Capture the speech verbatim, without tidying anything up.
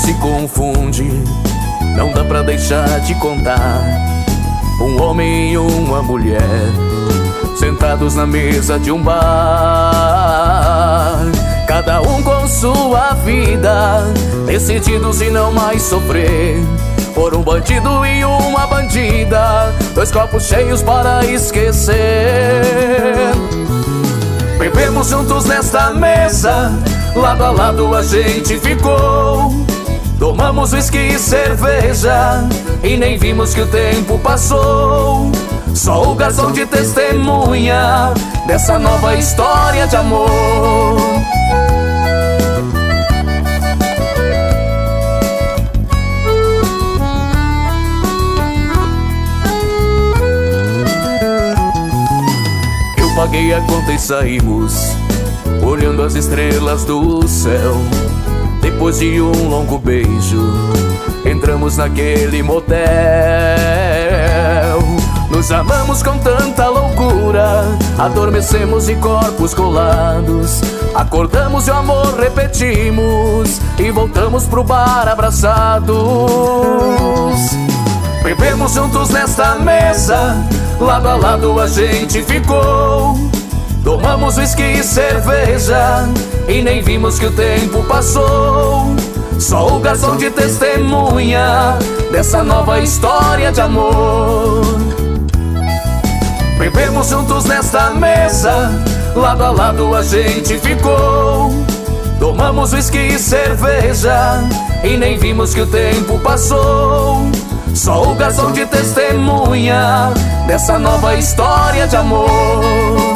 se confunde, não dá pra deixar de contar. Um homem e uma mulher sentados na mesa de um bar, cada um com sua vida, decididos em não mais sofrer por um bandido e uma bandida, dois copos cheios para esquecer. Bebemos juntos nesta mesa, lado a lado a gente ficou. Tomamos whisky e cerveja e nem vimos que o tempo passou. Só o garçom de testemunha dessa nova história de amor. Eu paguei a conta e saímos, olhando as estrelas do céu. Depois de um longo beijo, entramos naquele motel. Nos amamos com tanta loucura, adormecemos de corpos colados. Acordamos e o amor repetimos e voltamos pro bar abraçados. Bebemos juntos nesta mesa, lado a lado a gente ficou. Tomamos whisky e cerveja e nem vimos que o tempo passou. Só o garçom de testemunha dessa nova história de amor. Bebemos juntos nesta mesa, lado a lado a gente ficou. Tomamos whisky e cerveja e nem vimos que o tempo passou. Só o garçom de testemunha dessa nova história de amor.